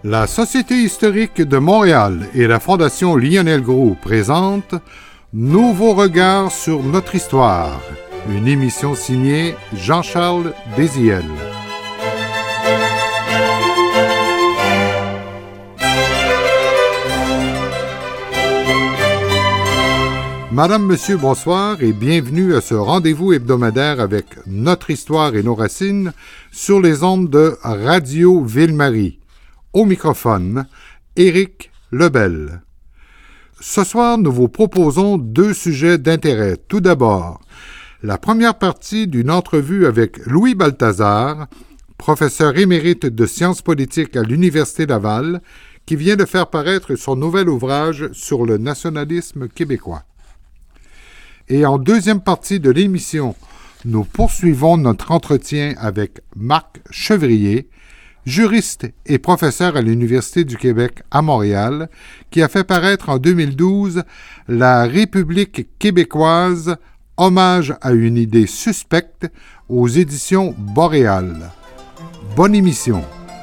La Société historique de Montréal et la Fondation Lionel Groulx présentent Nouveaux regards sur notre histoire, une émission signée Jean-Charles Déziel. Madame, Monsieur, bonsoir et bienvenue à ce rendez-vous hebdomadaire avec notre histoire et nos racines sur les ondes de Radio Ville-Marie. Au microphone, Éric Lebel. Ce soir, nous vous proposons deux sujets d'intérêt. Tout d'abord, la première partie d'une entrevue avec Louis Balthazar, professeur émérite de sciences politiques à l'Université Laval, qui vient de faire paraître son nouvel ouvrage sur le nationalisme québécois. Et en deuxième partie de l'émission, nous poursuivons notre entretien avec Marc Chevrier, juriste et professeur à l'Université du Québec à Montréal, qui a fait paraître en 2012 La République québécoise, hommage à une idée suspecte aux éditions Boréal. Bonne émission.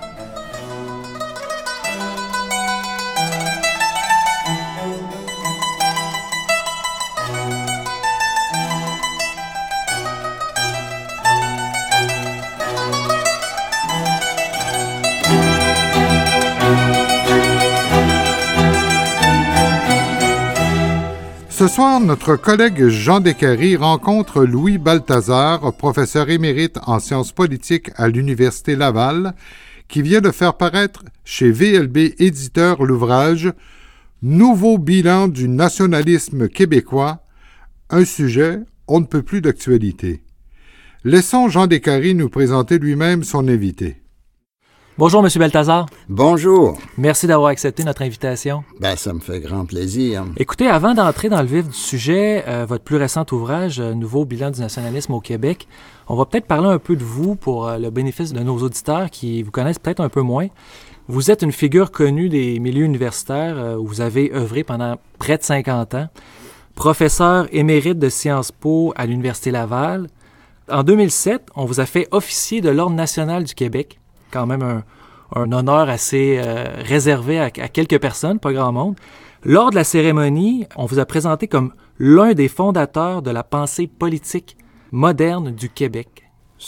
Ce soir, notre collègue Jean Descaries rencontre Louis Balthazar, professeur émérite en sciences politiques à l'Université Laval, qui vient de faire paraître chez VLB Éditeur l'ouvrage « Nouveau bilan du nationalisme québécois », un sujet on ne peut plus d'actualité. Laissons Jean Descaries nous présenter lui-même son invité. Bonjour, M. Balthazar. Bonjour. Merci d'avoir accepté notre invitation. Ça me fait grand plaisir. Écoutez, avant d'entrer dans le vif du sujet, votre plus récent ouvrage, Nouveau bilan du nationalisme au Québec, on va peut-être parler un peu de vous pour le bénéfice de nos auditeurs qui vous connaissent peut-être un peu moins. Vous êtes une figure connue des milieux universitaires où vous avez œuvré pendant près de 50 ans. Professeur émérite de Sciences Po à l'Université Laval. En 2007, on vous a fait officier de l'Ordre national du Québec. Quand même un honneur assez réservé à quelques personnes, pas grand monde. Lors de la cérémonie, on vous a présenté comme l'un des fondateurs de la pensée politique moderne du Québec.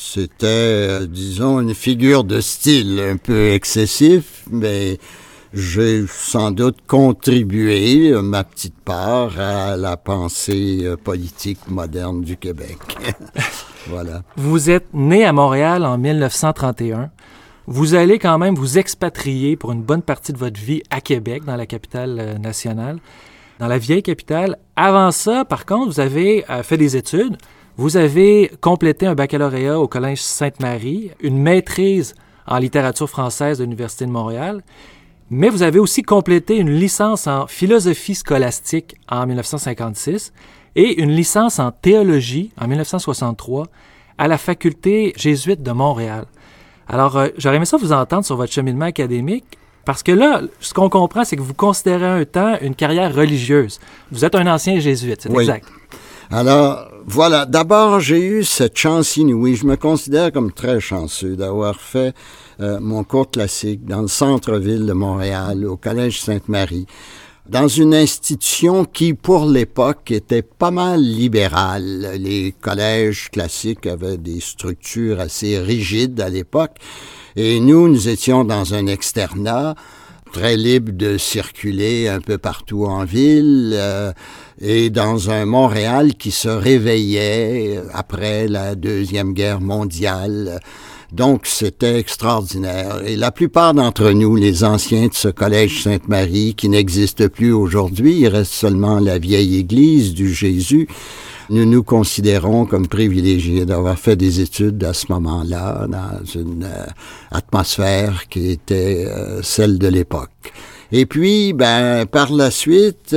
C'était, disons, une figure de style un peu excessif, mais j'ai sans doute contribué ma petite part à la pensée politique moderne du Québec. Voilà. Vous êtes né à Montréal en 1931. Vous allez quand même vous expatrier pour une bonne partie de votre vie à Québec, dans la capitale nationale, dans la vieille capitale. Avant ça, par contre, vous avez fait des études. Vous avez complété un baccalauréat au Collège Sainte-Marie, une maîtrise en littérature française de l'Université de Montréal, mais vous avez aussi complété une licence en philosophie scolastique en 1956 et une licence en théologie en 1963 à la faculté jésuite de Montréal. Alors, j'aurais aimé ça vous entendre sur votre cheminement académique, parce que là, ce qu'on comprend, c'est que vous considérez un temps une carrière religieuse. Vous êtes un ancien jésuite, c'est oui. Exact. Alors, voilà. D'abord, j'ai eu cette chance inouïe. Je me considère comme très chanceux d'avoir fait mon cours classique dans le centre-ville de Montréal, au Collège Sainte-Marie, dans une institution qui, pour l'époque, était pas mal libérale. Les collèges classiques avaient des structures assez rigides à l'époque, et nous étions dans un externat très libre de circuler un peu partout en ville, et dans un Montréal qui se réveillait après la Deuxième Guerre mondiale. Donc, c'était extraordinaire. Et la plupart d'entre nous, les anciens de ce collège Sainte-Marie, qui n'existe plus aujourd'hui, il reste seulement la vieille église du Jésus, nous nous considérons comme privilégiés d'avoir fait des études à ce moment-là, dans une atmosphère qui était celle de l'époque. Et puis, par la suite,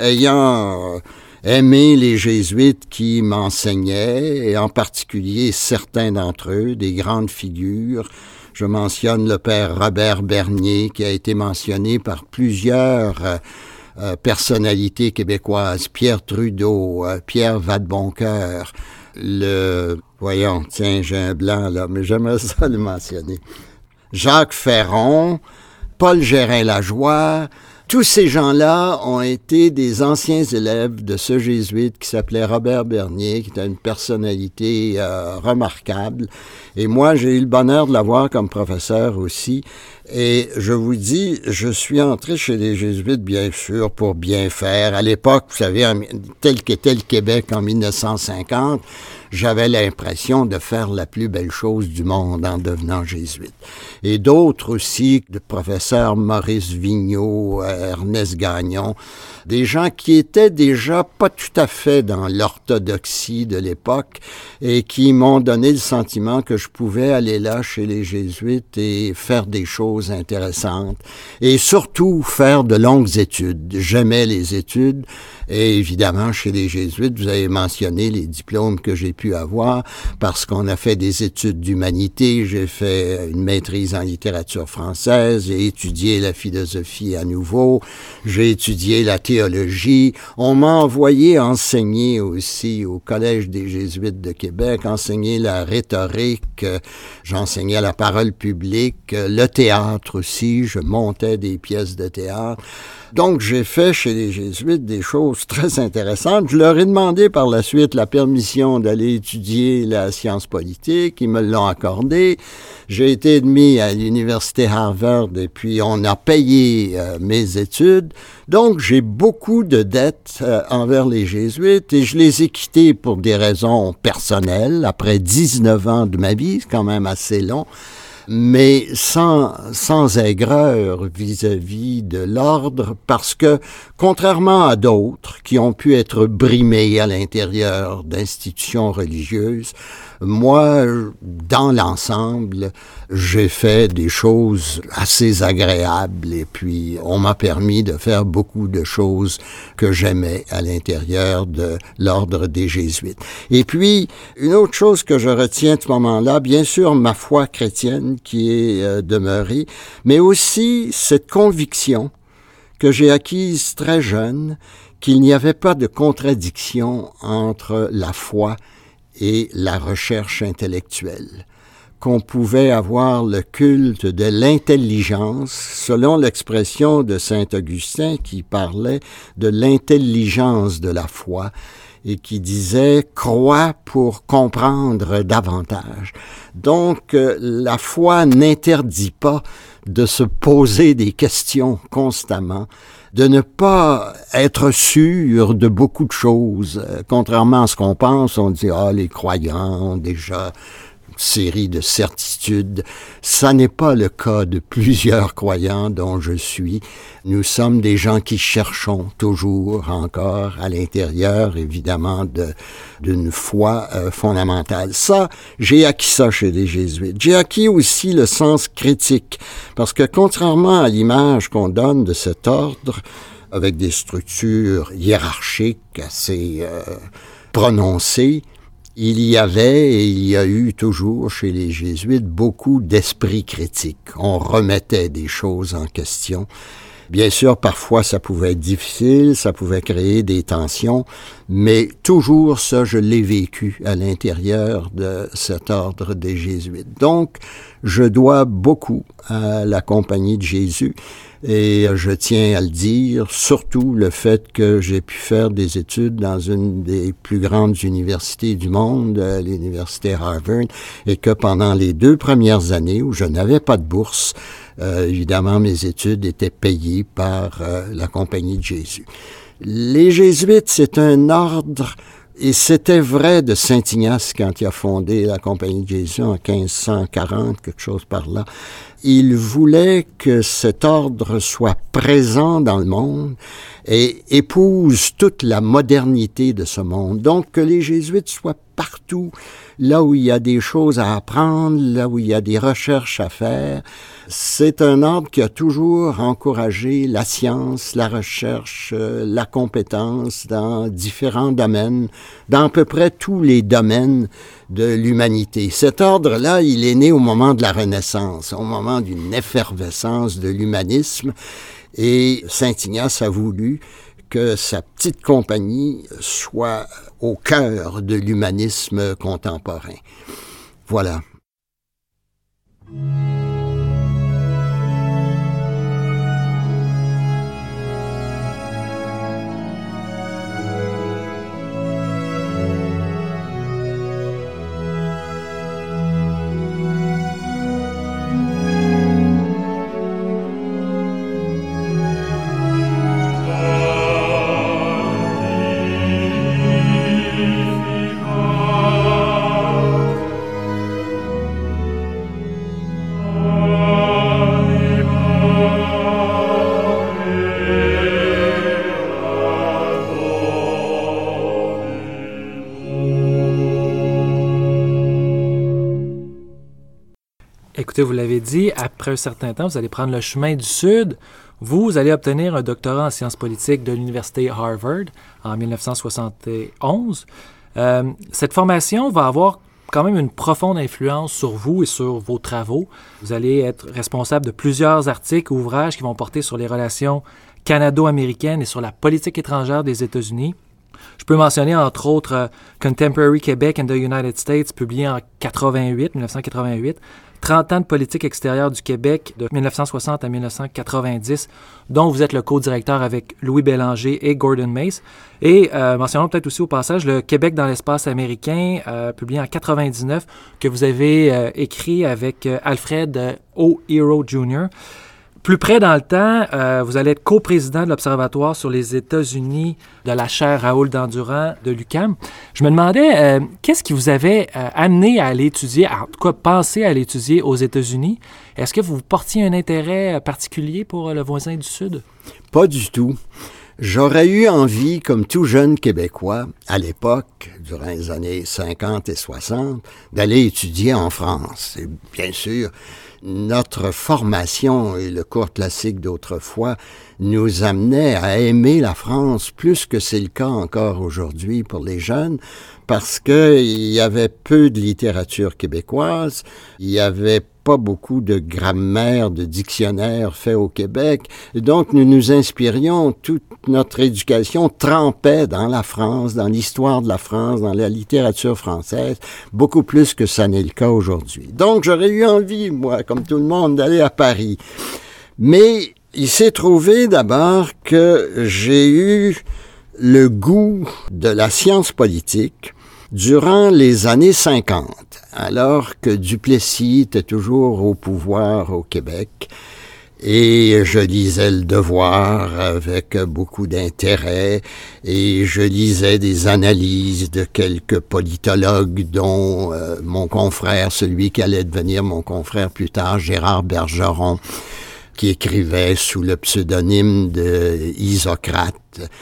ayant aimé les jésuites qui m'enseignaient, et en particulier certains d'entre eux, des grandes figures. Je mentionne le père Robert Bernier, qui a été mentionné par plusieurs personnalités québécoises, Pierre Trudeau, Pierre Vadeboncoeur, voyons, tiens, j'ai un blanc là, mais j'aimerais ça le mentionner. Jacques Ferron, Paul Gérin-Lajoie. Tous ces gens-là ont été des anciens élèves de ce jésuite qui s'appelait Robert Bernier, qui était une personnalité remarquable. Et moi, j'ai eu le bonheur de l'avoir comme professeur aussi. Et je vous dis, je suis entré chez les jésuites, bien sûr, pour bien faire. À l'époque, vous savez, tel qu'était le Québec en 1950, j'avais l'impression de faire la plus belle chose du monde en devenant jésuite. Et d'autres aussi, le professeur Maurice Vigneault, Ernest Gagnon, des gens qui étaient déjà pas tout à fait dans l'orthodoxie de l'époque et qui m'ont donné le sentiment que je pouvais aller là chez les jésuites et faire des choses intéressantes et surtout faire de longues études. J'aimais les études et évidemment chez les jésuites, vous avez mentionné les diplômes que j'ai pu avoir parce qu'on a fait des études d'humanité, j'ai fait une maîtrise en littérature française, j'ai étudié la philosophie à nouveau, j'ai étudié la théologie. On m'a envoyé enseigner aussi au Collège des Jésuites de Québec, enseigner la rhétorique, j'enseignais la parole publique, le théâtre aussi, je montais des pièces de théâtre. Donc, j'ai fait chez les Jésuites des choses très intéressantes. Je leur ai demandé par la suite la permission d'aller étudier la science politique. Ils me l'ont accordé. J'ai été admis à l'université Harvard et puis on a payé mes études. Donc, j'ai beaucoup de dettes envers les Jésuites et je les ai quittés pour des raisons personnelles. Après 19 ans de ma vie, c'est quand même assez long. Mais sans aigreur vis-à-vis de l'ordre, parce que, contrairement à d'autres qui ont pu être brimés à l'intérieur d'institutions religieuses, moi, dans l'ensemble, j'ai fait des choses assez agréables et puis on m'a permis de faire beaucoup de choses que j'aimais à l'intérieur de l'ordre des Jésuites. Et puis, une autre chose que je retiens de ce moment-là, bien sûr, ma foi chrétienne qui est demeurée, mais aussi cette conviction que j'ai acquise très jeune, qu'il n'y avait pas de contradiction entre la foi et la recherche intellectuelle, qu'on pouvait avoir le culte de l'intelligence, selon l'expression de saint Augustin qui parlait de l'intelligence de la foi et qui disait « crois pour comprendre davantage ». Donc, la foi n'interdit pas de se poser des questions constamment, de ne pas être sûr de beaucoup de choses. Contrairement à ce qu'on pense, on dit « ah, les croyants ont déjà série de certitudes ». Ça n'est pas le cas de plusieurs croyants dont je suis. Nous sommes des gens qui cherchons toujours encore à l'intérieur, évidemment, d'une foi fondamentale. Ça, j'ai acquis ça chez les jésuites. J'ai acquis aussi le sens critique, parce que contrairement à l'image qu'on donne de cet ordre, avec des structures hiérarchiques assez prononcées, il y avait et il y a eu toujours chez les jésuites beaucoup d'esprit critique. On remettait des choses en question. Bien sûr, parfois ça pouvait être difficile, ça pouvait créer des tensions, mais toujours ça, je l'ai vécu à l'intérieur de cet ordre des jésuites. Donc, je dois beaucoup à la Compagnie de Jésus. Et je tiens à le dire, surtout le fait que j'ai pu faire des études dans une des plus grandes universités du monde, l'université Harvard, et que pendant les 2 premières années où je n'avais pas de bourse, évidemment mes études étaient payées par la Compagnie de Jésus. Les jésuites, c'est un ordre, et c'était vrai de Saint Ignace quand il a fondé la Compagnie de Jésus en 1540, quelque chose par là. Il voulait que cet ordre soit présent dans le monde et épouse toute la modernité de ce monde. Donc, que les jésuites soient partout, là où il y a des choses à apprendre, là où il y a des recherches à faire. C'est un ordre qui a toujours encouragé la science, la recherche, la compétence dans différents domaines, dans à peu près tous les domaines de l'humanité. Cet ordre-là, il est né au moment de la Renaissance, au moment d'une effervescence de l'humanisme, et Saint Ignace a voulu que sa petite compagnie soit au cœur de l'humanisme contemporain. Voilà. Écoutez, vous l'avez dit, après un certain temps, vous allez prendre le chemin du Sud. Vous allez obtenir un doctorat en sciences politiques de l'Université Harvard en 1971. Cette formation va avoir quand même une profonde influence sur vous et sur vos travaux. Vous allez être responsable de plusieurs articles, ouvrages qui vont porter sur les relations canado-américaines et sur la politique étrangère des États-Unis. Je peux mentionner entre autres Contemporary Quebec and the United States, publié en 1988, 30 ans de politique extérieure du Québec de 1960 à 1990, dont vous êtes le co-directeur avec Louis Bélanger et Gordon Mace. Et mentionnons peut-être aussi au passage le Québec dans l'espace américain, publié en 99, que vous avez écrit avec Alfred O. Hero Jr. Plus près dans le temps, vous allez être coprésident de l'Observatoire sur les États-Unis de la chaire Raoul Dandurand de l'UQAM. Je me demandais, qu'est-ce qui vous avait amené à aller étudier, en tout cas penser à aller étudier aux États-Unis? Est-ce que vous portiez un intérêt particulier pour le voisin du Sud? Pas du tout. J'aurais eu envie, comme tout jeune Québécois, à l'époque, durant les années 50 et 60, d'aller étudier en France. Et bien sûr, notre formation et le cours classique d'autrefois nous amenaient à aimer la France plus que c'est le cas encore aujourd'hui pour les jeunes, parce qu'il y avait peu de littérature québécoise, il y avait pas beaucoup de grammaire, de dictionnaires faits au Québec. Et donc, nous nous inspirions, toute notre éducation trempait dans la France, dans l'histoire de la France, dans la littérature française, beaucoup plus que ça n'est le cas aujourd'hui. Donc, j'aurais eu envie, moi, comme tout le monde, d'aller à Paris. Mais il s'est trouvé d'abord que j'ai eu le goût de la science politique durant les années 50, alors que Duplessis était toujours au pouvoir au Québec, et je lisais Le Devoir avec beaucoup d'intérêt, et je lisais des analyses de quelques politologues, dont mon confrère, celui qui allait devenir mon confrère plus tard, Gérard Bergeron, qui écrivait sous le pseudonyme de Isocrate.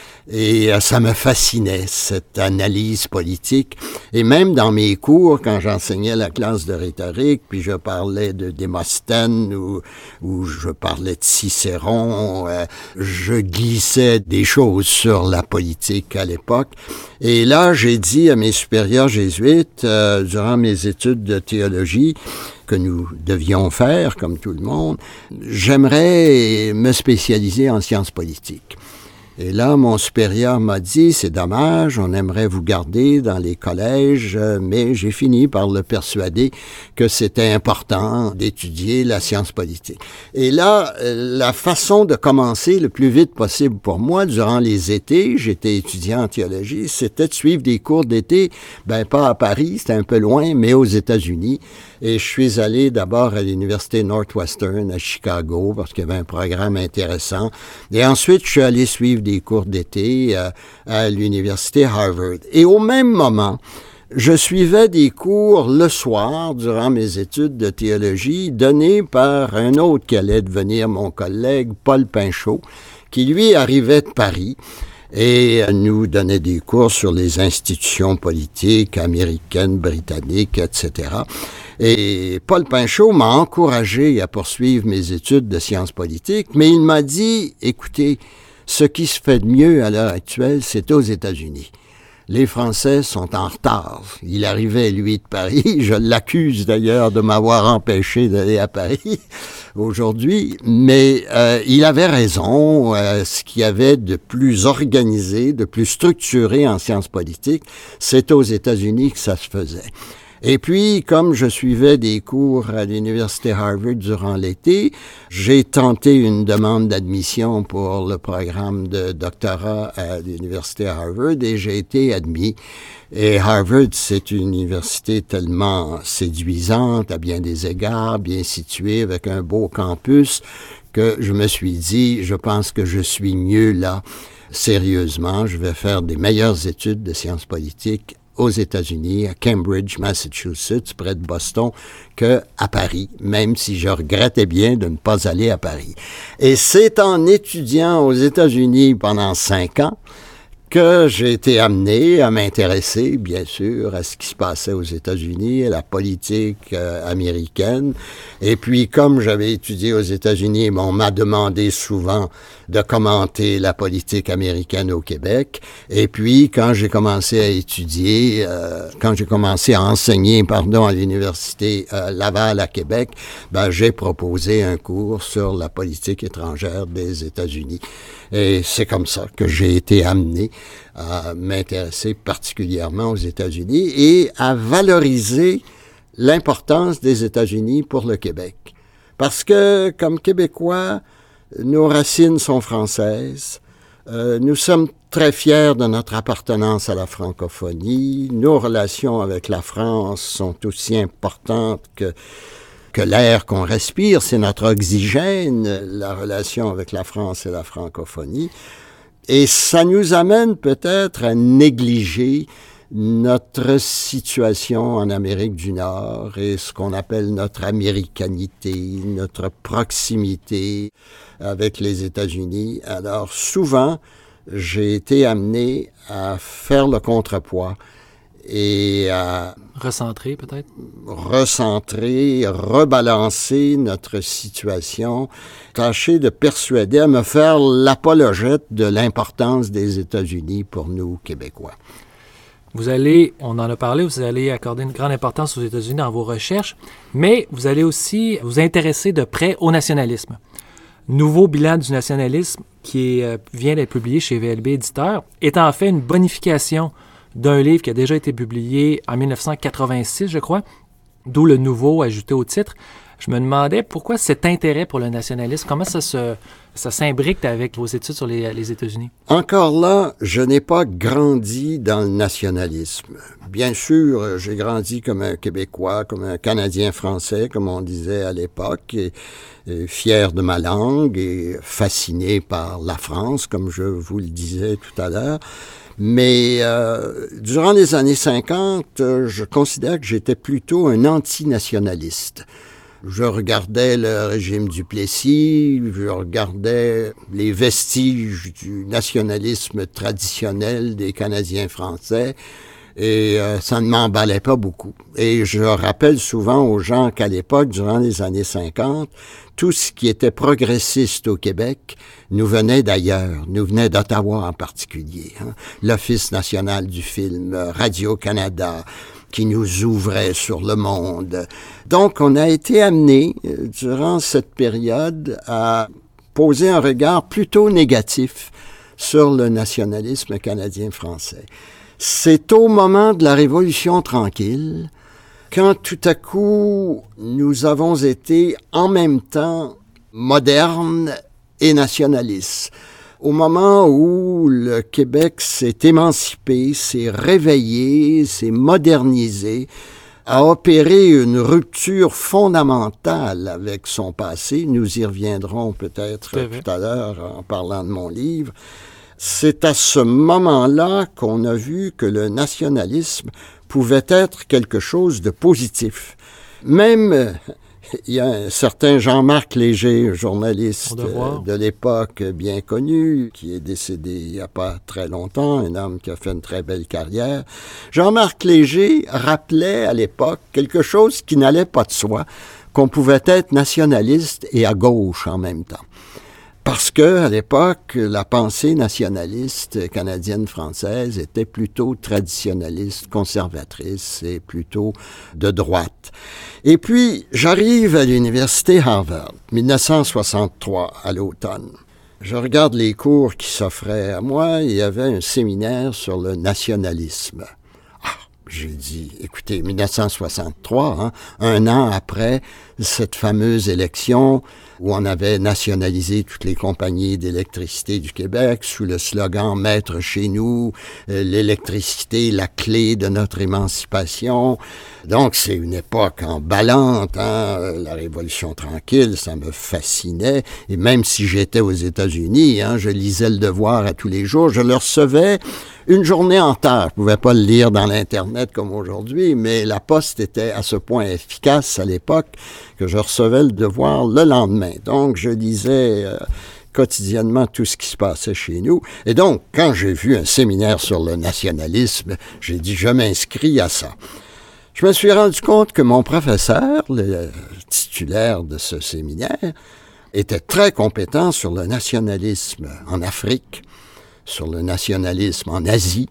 Et ça me fascinait, cette analyse politique. Et même dans mes cours, quand j'enseignais la classe de rhétorique, puis je parlais de Démosthène ou je parlais de Cicéron, je glissais des choses sur la politique à l'époque. Et là, j'ai dit à mes supérieurs jésuites, durant mes études de théologie, que nous devions faire, comme tout le monde, j'aimerais me spécialiser en sciences politiques. Et là, mon supérieur m'a dit, c'est dommage, on aimerait vous garder dans les collèges, mais j'ai fini par le persuader que c'était important d'étudier la science politique. Et là, la façon de commencer le plus vite possible pour moi, durant les étés, j'étais étudiant en théologie, c'était de suivre des cours d'été, pas à Paris, c'était un peu loin, mais aux États-Unis. Et je suis allé d'abord à l'université Northwestern à Chicago parce qu'il y avait un programme intéressant. Et ensuite, je suis allé suivre des cours d'été à l'université Harvard. Et au même moment, je suivais des cours le soir durant mes études de théologie donnés par un autre qui allait devenir mon collègue, Paul Pinchot, qui lui arrivait de Paris et nous donnait des cours sur les institutions politiques américaines, britanniques, etc. Et Paul Pinchot m'a encouragé à poursuivre mes études de sciences politiques, mais il m'a dit, écoutez, ce qui se fait de mieux à l'heure actuelle, c'est aux États-Unis. Les Français sont en retard. Il arrivait, lui, de Paris. Je l'accuse d'ailleurs de m'avoir empêché d'aller à Paris aujourd'hui. Mais il avait raison. Ce qu'il y avait de plus organisé, de plus structuré en sciences politiques, c'est aux États-Unis que ça se faisait. Et puis, comme je suivais des cours à l'université Harvard durant l'été, j'ai tenté une demande d'admission pour le programme de doctorat à l'université Harvard et j'ai été admis. Et Harvard, c'est une université tellement séduisante à bien des égards, bien située, avec un beau campus, que je me suis dit, je pense que je suis mieux là. Sérieusement, je vais faire des meilleures études de sciences politiques aux États-Unis, à Cambridge, Massachusetts, près de Boston, qu'à Paris, même si je regrettais bien de ne pas aller à Paris. Et c'est en étudiant aux États-Unis pendant 5 ans que j'ai été amené à m'intéresser, bien sûr, à ce qui se passait aux États-Unis, à la politique américaine. Et puis, comme j'avais étudié aux États-Unis, on m'a demandé souvent de commenter la politique américaine au Québec. Et puis, quand j'ai commencé à étudier, quand j'ai commencé à enseigner, à l'Université Laval à Québec, j'ai proposé un cours sur la politique étrangère des États-Unis. Et c'est comme ça que j'ai été amené à m'intéresser particulièrement aux États-Unis et à valoriser l'importance des États-Unis pour le Québec. Parce que, comme Québécois, nos racines sont françaises. Nous sommes très fiers de notre appartenance à la francophonie. Nos relations avec la France sont aussi importantes que l'air qu'on respire, c'est notre oxygène, la relation avec la France et la francophonie. Et ça nous amène peut-être à négliger notre situation en Amérique du Nord et ce qu'on appelle notre américanité, notre proximité avec les États-Unis. Alors souvent, j'ai été amené à faire le contrepoids et à recentrer peut-être? Recentrer, rebalancer notre situation, tâcher de persuader à me faire l'apologète de l'importance des États-Unis pour nous, Québécois. Vous allez, on en a parlé, vous allez accorder une grande importance aux États-Unis dans vos recherches, mais vous allez aussi vous intéresser de près au nationalisme. Nouveau bilan du nationalisme qui vient d'être publié chez VLB Éditeur est en fait une bonification d'un livre qui a déjà été publié en 1986, je crois, d'où le nouveau ajouté au titre. Je me demandais pourquoi cet intérêt pour le nationalisme, comment ça s'imbrique avec vos études sur les États-Unis? Encore là, je n'ai pas grandi dans le nationalisme. Bien sûr, j'ai grandi comme un Québécois, comme un Canadien français, comme on disait à l'époque, et fier de ma langue et fasciné par la France, comme je vous le disais tout à l'heure. Mais durant les années 50, je considère que j'étais plutôt un antinationaliste. Je regardais le régime du Plessis, je regardais les vestiges du nationalisme traditionnel des Canadiens français et ça ne m'emballait pas beaucoup. Et je rappelle souvent aux gens qu'à l'époque, durant les années 50, tout ce qui était progressiste au Québec nous venait d'ailleurs, nous venait d'Ottawa en particulier. L'Office national du film, Radio-Canada, qui nous ouvrait sur le monde. Donc, on a été amené, durant cette période, à poser un regard plutôt négatif sur le nationalisme canadien-français. C'est au moment de la Révolution tranquille, quand tout à coup, nous avons été en même temps modernes et nationalistes. Au moment où le Québec s'est émancipé, s'est réveillé, s'est modernisé, a opéré une rupture fondamentale avec son passé, nous y reviendrons peut-être tout à l'heure en parlant de mon livre, c'est à ce moment-là qu'on a vu que le nationalisme pouvait être quelque chose de positif. Même, il y a un certain Jean-Marc Léger, journaliste de l'époque bien connu, qui est décédé il n'y a pas très longtemps, un homme qui a fait une très belle carrière. Jean-Marc Léger rappelait à l'époque quelque chose qui n'allait pas de soi, qu'on pouvait être nationaliste et à gauche en même temps. Parce que, à l'époque, la pensée nationaliste canadienne-française était plutôt traditionnaliste, conservatrice et plutôt de droite. Et puis, j'arrive à l'université Harvard, 1963, à l'automne. Je regarde les cours qui s'offraient à moi, il y avait un séminaire sur le nationalisme. J'ai dit, écoutez, 1963, un an après cette fameuse élection où on avait nationalisé toutes les compagnies d'électricité du Québec sous le slogan « Maître chez nous, l'électricité, la clé de notre émancipation ». Donc, c'est une époque emballante, la Révolution tranquille, ça me fascinait. Et même si j'étais aux États-Unis, je lisais Le Devoir à tous les jours, je le recevais une journée en retard. Je pouvais pas le lire dans l'Internet comme aujourd'hui, mais la poste était à ce point efficace à l'époque que je recevais Le Devoir le lendemain. Donc, je lisais quotidiennement tout ce qui se passait chez nous. Et donc, quand j'ai vu un séminaire sur le nationalisme, j'ai dit, je m'inscris à ça. Je me suis rendu compte que mon professeur, le titulaire de ce séminaire, était très compétent sur le nationalisme en Afrique, sur le nationalisme en Asie,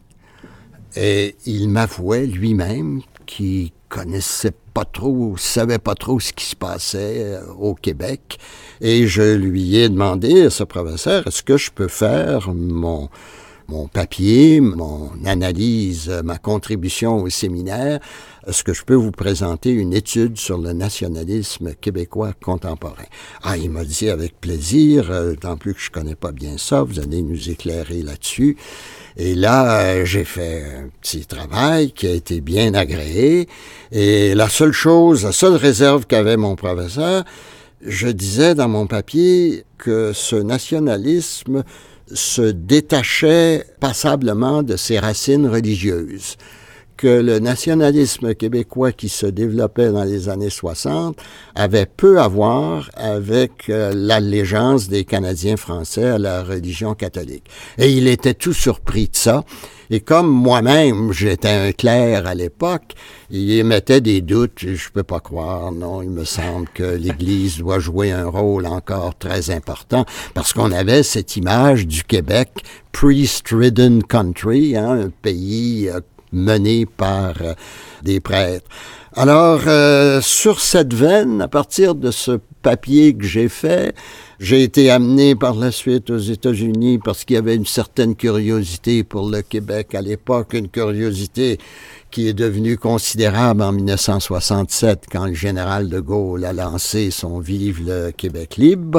et il m'avouait lui-même qu'il connaissait pas trop, savait pas trop ce qui se passait au Québec. Et je lui ai demandé à ce professeur, est-ce que je peux faire mon papier, mon analyse, ma contribution au séminaire, est-ce que je peux vous présenter une étude sur le nationalisme québécois contemporain? Ah, il m'a dit avec plaisir, tant plus que je connais pas bien ça, vous allez nous éclairer là-dessus. Et là, j'ai fait un petit travail qui a été bien agréé. Et la seule réserve qu'avait mon professeur, je disais dans mon papier que ce nationalisme se détachait passablement de ses racines religieuses, que le nationalisme québécois qui se développait dans les années 60 avait peu à voir avec l'allégeance des Canadiens français à la religion catholique. Et il était tout surpris de ça. Et comme moi-même, j'étais un clerc à l'époque, il émettait des doutes. Je peux pas croire, non, il me semble que l'Église doit jouer un rôle encore très important, parce qu'on avait cette image du Québec, priest-ridden country, un pays mené par des prêtres. Alors, sur cette veine, à partir de ce papier que j'ai fait, j'ai été amené par la suite aux États-Unis parce qu'il y avait une certaine curiosité pour le Québec à l'époque, une curiosité qui est devenue considérable en 1967 quand le général de Gaulle a lancé son Vive le Québec libre.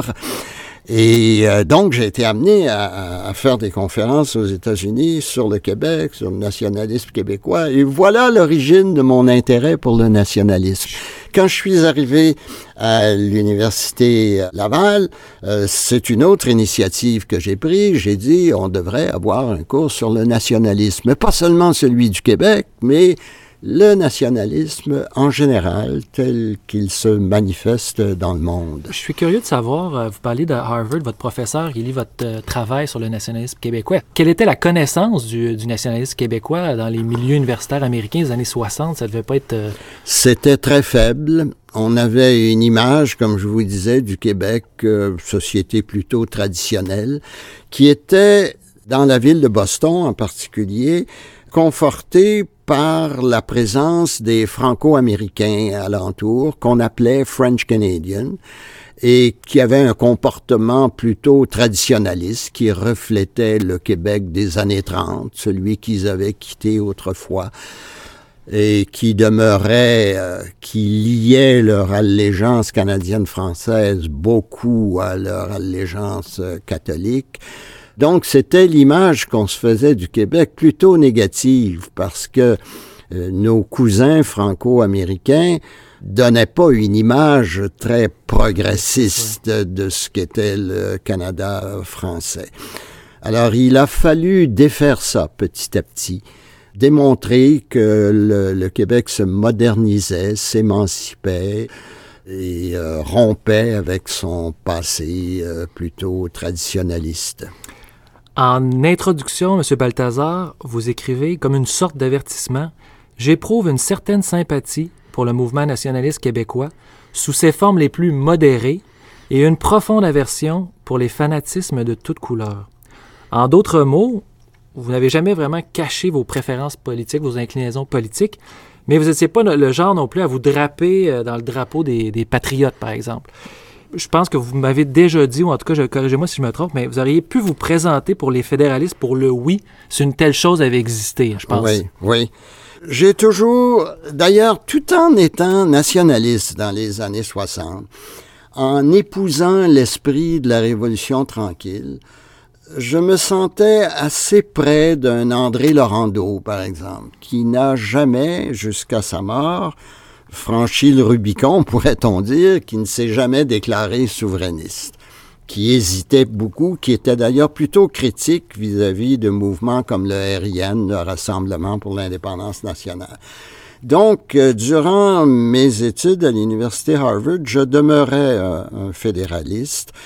Et donc, j'ai été amené à faire des conférences aux États-Unis sur le Québec, sur le nationalisme québécois. Et voilà l'origine de mon intérêt pour le nationalisme. Quand je suis arrivé à l'Université Laval, c'est une autre initiative que j'ai prise. J'ai dit, on devrait avoir un cours sur le nationalisme. Pas seulement celui du Québec, mais le nationalisme en général, tel qu'il se manifeste dans le monde. Je suis curieux de savoir, vous parlez de Harvard, votre professeur, il lit votre travail sur le nationalisme québécois. Quelle était la connaissance du nationalisme québécois dans les milieux universitaires américains des années 60? Ça devait pas être... C'était très faible. On avait une image, comme je vous disais, du Québec, société plutôt traditionnelle, qui était, dans la ville de Boston en particulier, confortée par la présence des Franco-Américains alentour, qu'on appelait French Canadian, et qui avaient un comportement plutôt traditionnaliste, qui reflétait le Québec des années 30, celui qu'ils avaient quitté autrefois, et qui demeurait, qui liait leur allégeance canadienne-française beaucoup à leur allégeance catholique. Donc, c'était l'image qu'on se faisait du Québec plutôt négative parce que nos cousins franco-américains donnaient pas une image très progressiste de ce qu'était le Canada français. Alors, il a fallu défaire ça petit à petit, démontrer que le Québec se modernisait, s'émancipait et rompait avec son passé plutôt traditionnaliste. En introduction, M. Balthazar, vous écrivez comme une sorte d'avertissement « J'éprouve une certaine sympathie pour le mouvement nationaliste québécois sous ses formes les plus modérées et une profonde aversion pour les fanatismes de toutes couleurs. » En d'autres mots, vous n'avez jamais vraiment caché vos préférences politiques, vos inclinaisons politiques, mais vous n'étiez pas le genre non plus à vous draper dans le drapeau des patriotes, par exemple. Je pense que vous m'avez déjà dit, ou en tout cas, corrigez-moi si je me trompe, mais vous auriez pu vous présenter pour les fédéralistes pour le oui si une telle chose avait existé, je pense. Oui. J'ai toujours, d'ailleurs, tout en étant nationaliste dans les années 60, en épousant l'esprit de la Révolution tranquille, je me sentais assez près d'un André Laurendeau, par exemple, qui n'a jamais, jusqu'à sa mort, franchi le Rubicon, pourrait-on dire, qui ne s'est jamais déclaré souverainiste, qui hésitait beaucoup, qui était d'ailleurs plutôt critique vis-à-vis de mouvements comme le RIN, le Rassemblement pour l'indépendance nationale. Donc, durant mes études à l'université Harvard, je demeurais un fédéraliste,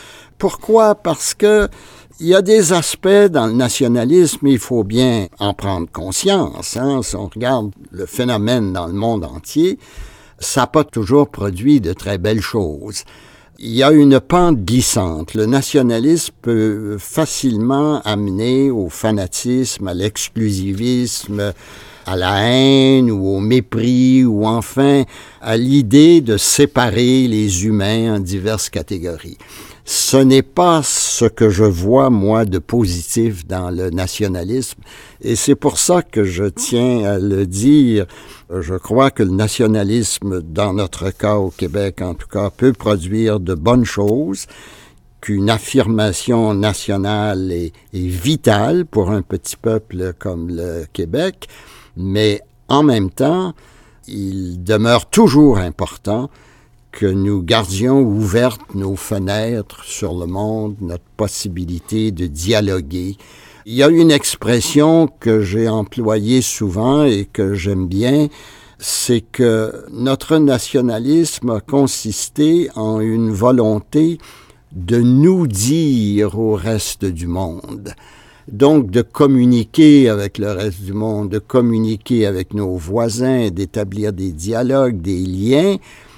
Pourquoi? Parce que il y a des aspects dans le nationalisme, il faut bien en prendre conscience. Si on regarde le phénomène dans le monde entier, ça n'a pas toujours produit de très belles choses. Il y a une pente glissante. Le nationalisme peut facilement amener au fanatisme, à l'exclusivisme, à la haine ou au mépris ou enfin à l'idée de séparer les humains en diverses catégories. Ce n'est pas ce que je vois, moi, de positif dans le nationalisme. Et c'est pour ça que je tiens à le dire. Je crois que le nationalisme, dans notre cas au Québec en tout cas, peut produire de bonnes choses, qu'une affirmation nationale est vitale pour un petit peuple comme le Québec, mais en même temps, il demeure toujours important que nous gardions ouvertes nos fenêtres sur le monde, notre possibilité de dialoguer. Il y a une expression que j'ai employée souvent et que j'aime bien, c'est que notre nationalisme a consisté en une volonté de nous dire au reste du monde. Donc de communiquer avec le reste du monde, de communiquer avec nos voisins, d'établir des dialogues, des liens,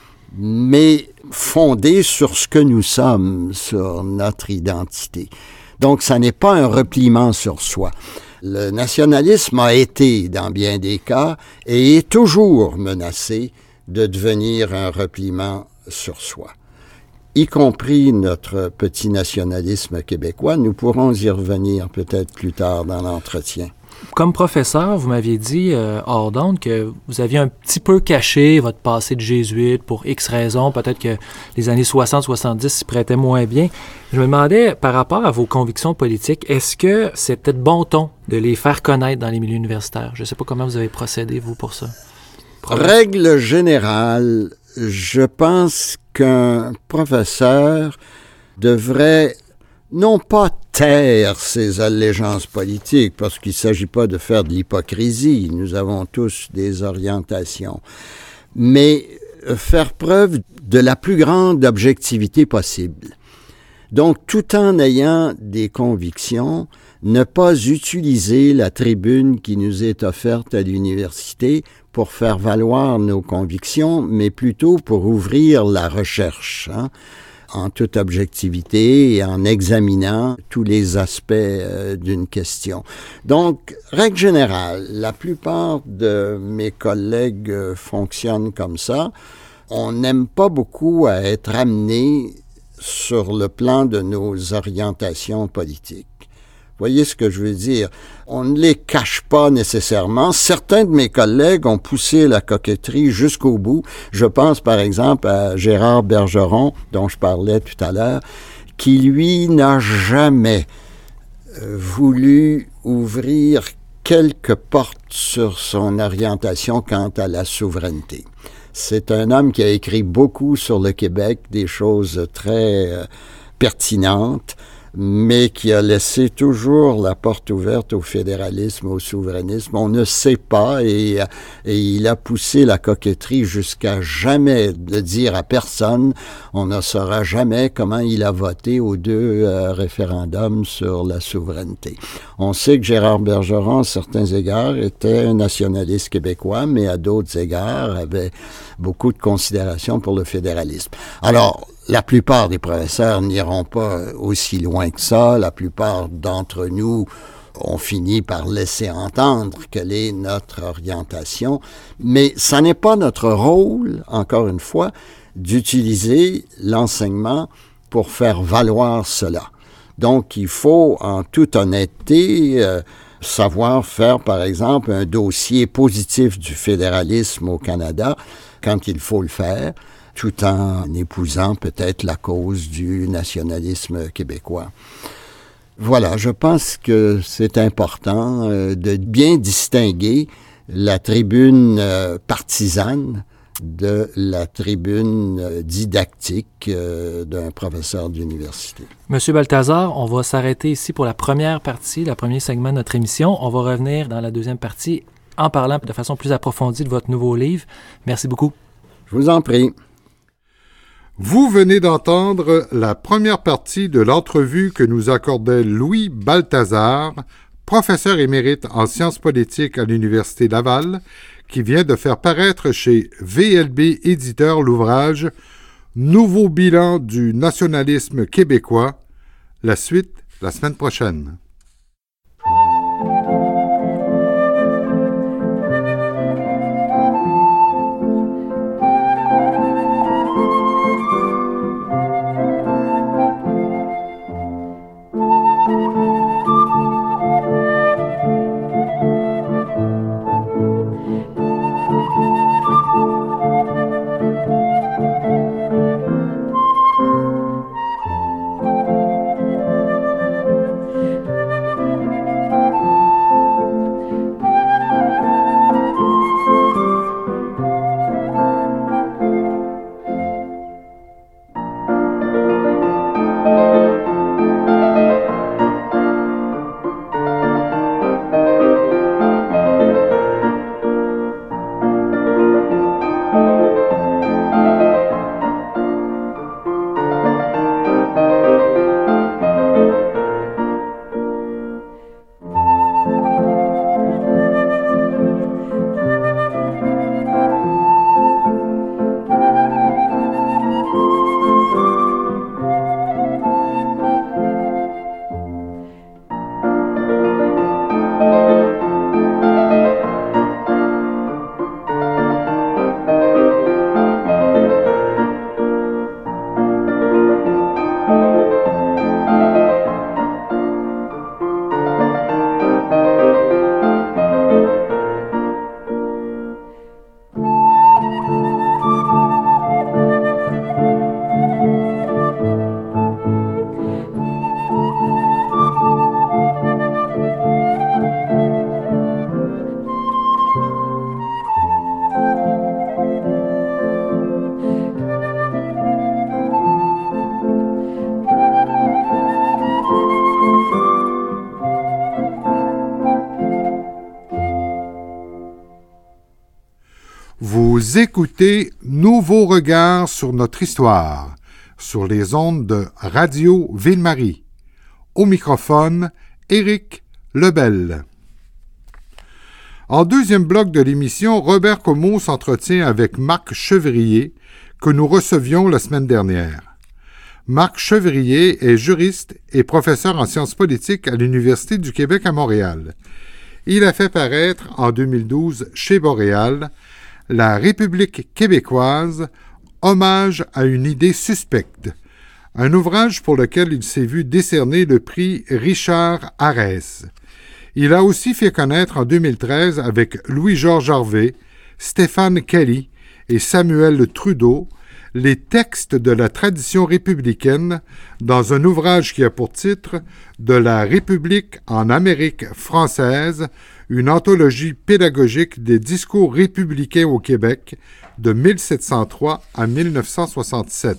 mais fondés sur ce que nous sommes, sur notre identité. Donc, ça n'est pas un repliement sur soi. Le nationalisme a été, dans bien des cas, et est toujours menacé de devenir un repliement sur soi. Y compris notre petit nationalisme québécois, nous pourrons y revenir peut-être plus tard dans l'entretien. Comme professeur, vous m'aviez dit hors d'onde que vous aviez un petit peu caché votre passé de jésuite pour X raisons. Peut-être que les années 60-70 s'y prêtaient moins bien. Je me demandais, par rapport à vos convictions politiques, est-ce que c'était de bon ton de les faire connaître dans les milieux universitaires? Je ne sais pas comment vous avez procédé, vous, pour ça. Règle générale, je pense qu'un professeur devrait non pas taire ses allégeances politiques, parce qu'il ne s'agit pas de faire de l'hypocrisie, nous avons tous des orientations, mais faire preuve de la plus grande objectivité possible. Donc, tout en ayant des convictions, ne pas utiliser la tribune qui nous est offerte à l'université pour faire valoir nos convictions, mais plutôt pour ouvrir la recherche, en toute objectivité et en examinant tous les aspects d'une question. Donc, règle générale, la plupart de mes collègues fonctionnent comme ça. On n'aime pas beaucoup à être amené sur le plan de nos orientations politiques. Voyez ce que je veux dire? On ne les cache pas nécessairement. Certains de mes collègues ont poussé la coquetterie jusqu'au bout. Je pense par exemple à Gérard Bergeron, dont je parlais tout à l'heure, qui lui n'a jamais voulu ouvrir quelques portes sur son orientation quant à la souveraineté. C'est un homme qui a écrit beaucoup sur le Québec, des choses très pertinentes, mais qui a laissé toujours la porte ouverte au fédéralisme, au souverainisme. On ne sait pas, et il a poussé la coquetterie jusqu'à jamais de dire à personne, on ne saura jamais comment il a voté aux deux référendums sur la souveraineté. On sait que Gérard Bergeron, à certains égards, était un nationaliste québécois, mais à d'autres égards avait beaucoup de considération pour le fédéralisme. Alors, la plupart des professeurs n'iront pas aussi loin que ça. La plupart d'entre nous ont fini par laisser entendre quelle est notre orientation. Mais ça n'est pas notre rôle, encore une fois, d'utiliser l'enseignement pour faire valoir cela. Donc, il faut, en toute honnêteté, savoir faire, par exemple, un dossier positif du fédéralisme au Canada quand il faut le faire, tout en épousant peut-être la cause du nationalisme québécois. Voilà, je pense que c'est important de bien distinguer la tribune partisane de la tribune didactique d'un professeur d'université. Monsieur Balthazar, on va s'arrêter ici pour la première partie, le premier segment de notre émission. On va revenir dans la deuxième partie en parlant de façon plus approfondie de votre nouveau livre. Merci beaucoup. Je vous en prie. Vous venez d'entendre la première partie de l'entrevue que nous accordait Louis Balthazar, professeur émérite en sciences politiques à l'Université Laval, qui vient de faire paraître chez VLB Éditeur l'ouvrage « Nouveau bilan du nationalisme québécois ». La suite, la semaine prochaine. Vous écoutez Nouveau regard sur notre histoire, sur les ondes de Radio Ville-Marie. Au microphone, Éric Lebel. En deuxième bloc de l'émission, Robert Comeau s'entretient avec Marc Chevrier, que nous recevions la semaine dernière. Marc Chevrier est juriste et professeur en sciences politiques à l'Université du Québec à Montréal. Il a fait paraître en 2012 chez Boréal La République québécoise, hommage à une idée suspecte, un ouvrage pour lequel il s'est vu décerner le prix Richard Arès. Il a aussi fait connaître en 2013 avec Louis-Georges Harvey, Stéphane Kelly et Samuel Trudeau les textes de la tradition républicaine dans un ouvrage qui a pour titre « De la République en Amérique française », une anthologie pédagogique des discours républicains au Québec de 1703 à 1967.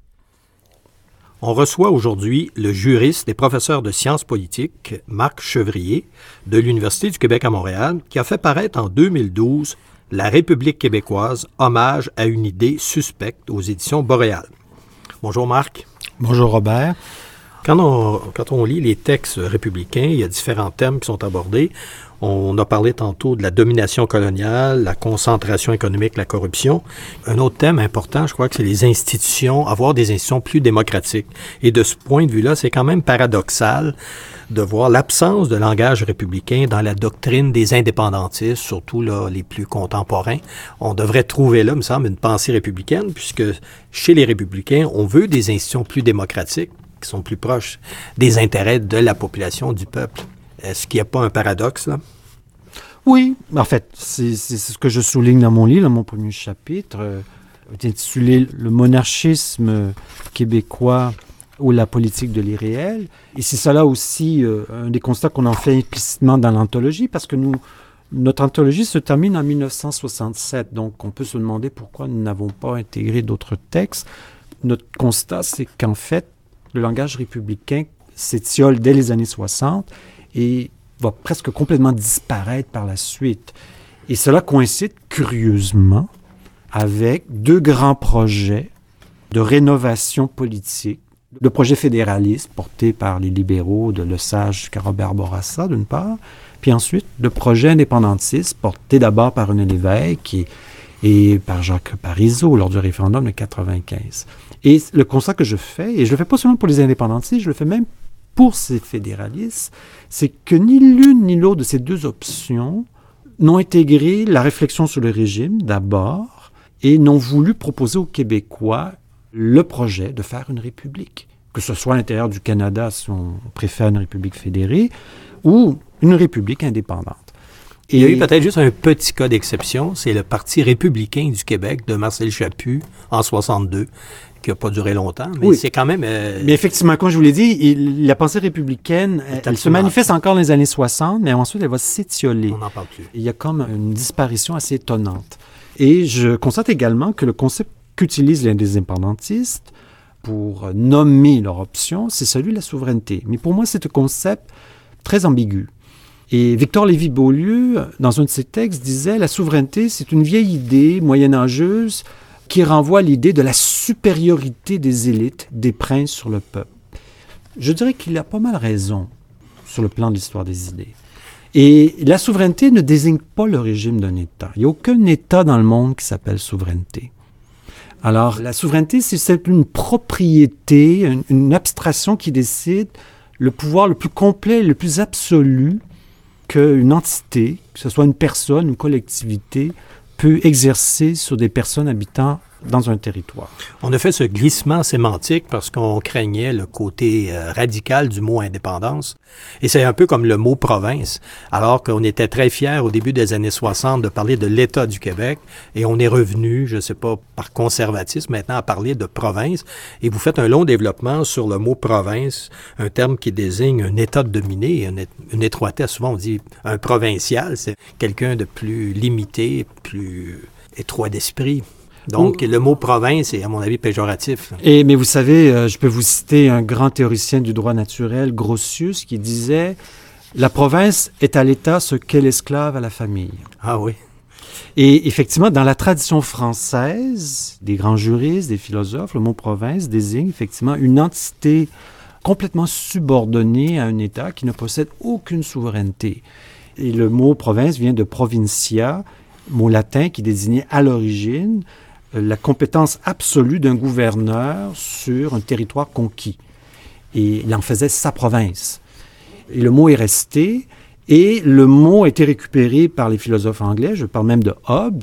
On reçoit aujourd'hui le juriste et professeur de sciences politiques, Marc Chevrier, de l'Université du Québec à Montréal, qui a fait paraître en 2012 La République québécoise, hommage à une idée suspecte aux éditions Boréal. Bonjour Marc. Bonjour Robert. Quand on lit les textes républicains, il y a différents thèmes qui sont abordés. On a parlé tantôt de la domination coloniale, la concentration économique, la corruption. Un autre thème important, je crois que c'est les institutions, avoir des institutions plus démocratiques. Et de ce point de vue-là, c'est quand même paradoxal de voir l'absence de langage républicain dans la doctrine des indépendantistes, surtout là, les plus contemporains. On devrait trouver là, me semble, une pensée républicaine, puisque chez les républicains, on veut des institutions plus démocratiques, qui sont plus proches des intérêts de la population, du peuple. Est-ce qu'il n'y a pas un paradoxe, là? Oui, en fait, c'est ce que je souligne dans mon livre, dans mon premier chapitre, intitulé « Le monarchisme québécois ou la politique de l'irréel ». Et c'est cela aussi un des constats qu'on en fait implicitement dans l'anthologie, parce que notre anthologie se termine en 1967, donc on peut se demander pourquoi nous n'avons pas intégré d'autres textes. Notre constat, c'est qu'en fait, le langage républicain s'étiole dès les années 60 et va presque complètement disparaître par la suite. Et cela coïncide curieusement avec deux grands projets de rénovation politique, de projet fédéraliste porté par les libéraux de Lesage jusqu'à Robert Bourassa, d'une part, puis ensuite de projets indépendantistes portés d'abord par René Lévesque et par Jacques Parizeau lors du référendum de 1995. Et le constat que je fais, et je le fais pas seulement pour les indépendantistes, je le fais même pour ces fédéralistes, c'est que ni l'une ni l'autre de ces deux options n'ont intégré la réflexion sur le régime d'abord et n'ont voulu proposer aux Québécois le projet de faire une république, que ce soit à l'intérieur du Canada, si on préfère une république fédérée, ou une république indépendante. Il y a eu peut-être juste un petit cas d'exception, c'est le Parti républicain du Québec de Marcel Chaput en 1962, qui n'a pas duré longtemps, mais oui. C'est quand même... Mais effectivement, comme je vous l'ai dit, la pensée républicaine, elle se manifeste encore dans les années 60, mais ensuite elle va s'étioler. On n'en parle plus. Il y a comme une disparition assez étonnante. Et je constate également que le concept qu'utilisent les indépendantistes pour nommer leur option, c'est celui de la souveraineté. Mais pour moi, c'est un concept très ambigu. Et Victor Lévy-Beaulieu, dans un de ses textes, disait « La souveraineté, c'est une vieille idée moyenâgeuse qui renvoie à l'idée de la supériorité des élites, des princes sur le peuple. » Je dirais qu'il a pas mal raison sur le plan de l'histoire des idées. Et la souveraineté ne désigne pas le régime d'un État. Il n'y a aucun État dans le monde qui s'appelle souveraineté. Alors, la souveraineté, c'est une propriété, une abstraction qui décide le pouvoir le plus complet, le plus absolu qu'une entité, que ce soit une personne, une collectivité, peut exercer sur des personnes habitant dans un territoire. On a fait ce glissement sémantique parce qu'on craignait le côté radical du mot indépendance. Et c'est un peu comme le mot province, alors qu'on était très fiers au début des années 60 de parler de l'État du Québec et on est revenu, je ne sais pas, par conservatisme maintenant à parler de province. Et vous faites un long développement sur le mot province, un terme qui désigne un État dominé, une étroitesse. Souvent on dit un provincial, c'est quelqu'un de plus limité, plus étroit d'esprit. Donc, le mot province est, à mon avis, péjoratif. Mais vous savez, je peux vous citer un grand théoricien du droit naturel, Grotius, qui disait « La province est à l'État ce qu'est l'esclave à la famille. » Ah oui. Et effectivement, dans la tradition française, des grands juristes, des philosophes, le mot province désigne effectivement une entité complètement subordonnée à un État qui ne possède aucune souveraineté. Et le mot province vient de provincia, mot latin qui désignait à l'origine la compétence absolue d'un gouverneur sur un territoire conquis. Et il en faisait sa province. Et le mot est resté, et le mot a été récupéré par les philosophes anglais, je parle même de Hobbes,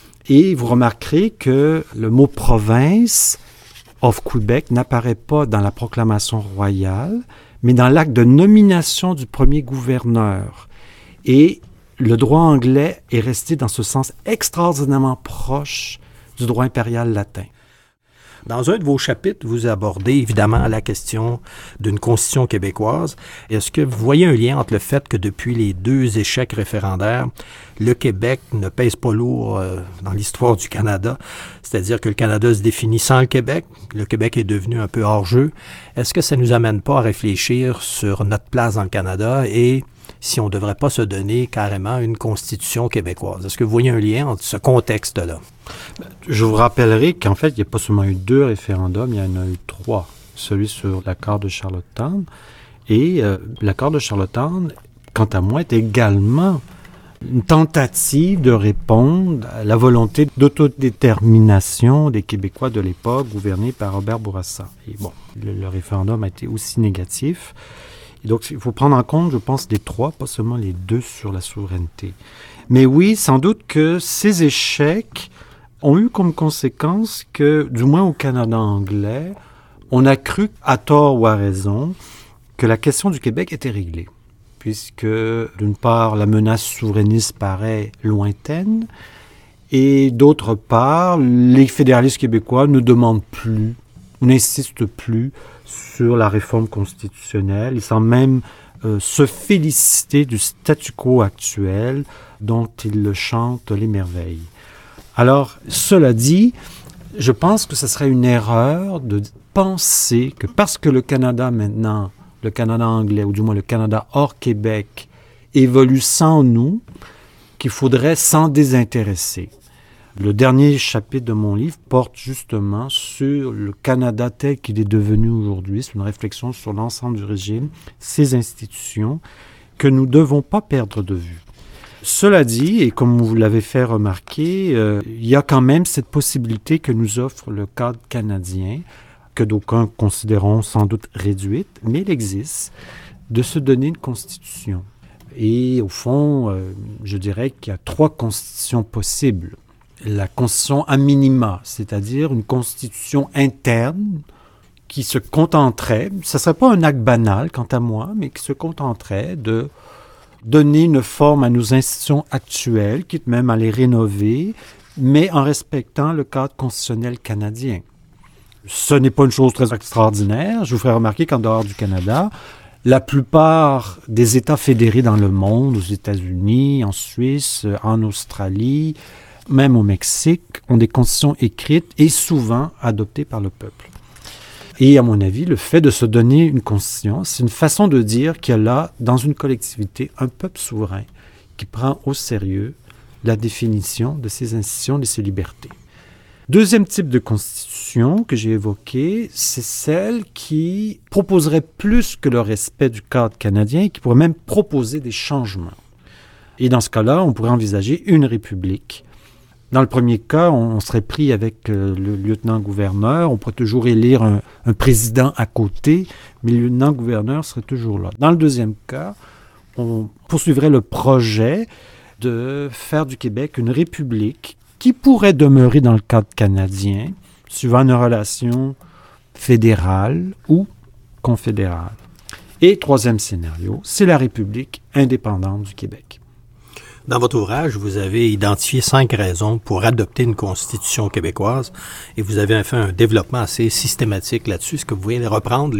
et vous remarquerez que le mot province of Quebec n'apparaît pas dans la proclamation royale, mais dans l'acte de nomination du premier gouverneur. Et le droit anglais est resté dans ce sens extraordinairement proche du droit impérial latin. Dans un de vos chapitres, vous abordez évidemment la question d'une constitution québécoise. Est-ce que vous voyez un lien entre le fait que depuis les 2 échecs référendaires, le Québec ne pèse pas lourd dans l'histoire du Canada? C'est-à-dire que le Canada se définit sans le Québec est devenu un peu hors-jeu. Est-ce que ça ne nous amène pas à réfléchir sur notre place dans le Canada et si on ne devrait pas se donner carrément une constitution québécoise? Est-ce que vous voyez un lien entre ce contexte-là? Je vous rappellerai qu'en fait, il n'y a pas seulement eu 2 référendums, il y en a eu 3. Celui sur l'accord de Charlottetown. Et l'accord de Charlottetown, quant à moi, est également une tentative de répondre à la volonté d'autodétermination des Québécois de l'époque, gouvernés par Robert Bourassa. Et bon, le référendum a été aussi négatif. Et donc, il faut prendre en compte, je pense, les 3, pas seulement les 2 sur la souveraineté. Mais oui, sans doute que ces échecs ont eu comme conséquence que, du moins au Canada anglais, on a cru, à tort ou à raison, que la question du Québec était réglée. Puisque, d'une part, la menace souverainiste paraît lointaine, et d'autre part, les fédéralistes québécois ne demandent plus, n'insistent plus sur la réforme constitutionnelle. Ils semblent même se féliciter du statu quo actuel dont ils chantent les merveilles. Alors, cela dit, je pense que ce serait une erreur de penser que parce que le Canada maintenant, le Canada anglais, ou du moins le Canada hors Québec, évolue sans nous, qu'il faudrait s'en désintéresser. Le dernier chapitre de mon livre porte justement sur le Canada tel qu'il est devenu aujourd'hui. C'est une réflexion sur l'ensemble du régime, ses institutions, que nous ne devons pas perdre de vue. Cela dit, et comme vous l'avez fait remarquer, il y a quand même cette possibilité que nous offre le cadre canadien, que d'aucuns considéreront sans doute réduite, mais il existe, de se donner une constitution. Et au fond, je dirais qu'il y a 3 constitutions possibles. La constitution a minima, c'est-à-dire une constitution interne qui se contenterait, ce ne serait pas un acte banal quant à moi, mais qui se contenterait de donner une forme à nos institutions actuelles, quitte même à les rénover, mais en respectant le cadre constitutionnel canadien. Ce n'est pas une chose très extraordinaire. Je vous ferai remarquer qu'en dehors du Canada, la plupart des États fédérés dans le monde, aux États-Unis, en Suisse, en Australie, même au Mexique, ont des constitutions écrites et souvent adoptées par le peuple. Et à mon avis, le fait de se donner une constitution, c'est une façon de dire qu'il y a là, dans une collectivité, un peuple souverain qui prend au sérieux la définition de ses institutions, de ses libertés. Deuxième type de constitution que j'ai évoqué, c'est celle qui proposerait plus que le respect du cadre canadien, qui pourrait même proposer des changements. Et dans ce cas-là, on pourrait envisager une république. Dans le premier cas, on serait pris avec le lieutenant-gouverneur. On pourrait toujours élire un président à côté, mais le lieutenant-gouverneur serait toujours là. Dans le deuxième cas, on poursuivrait le projet de faire du Québec une république qui pourrait demeurer dans le cadre canadien, suivant une relation fédérale ou confédérale. Et troisième scénario, c'est la République indépendante du Québec. Dans votre ouvrage, vous avez identifié 5 raisons pour adopter une constitution québécoise et vous avez fait un développement assez systématique là-dessus. Est-ce que vous pouvez reprendre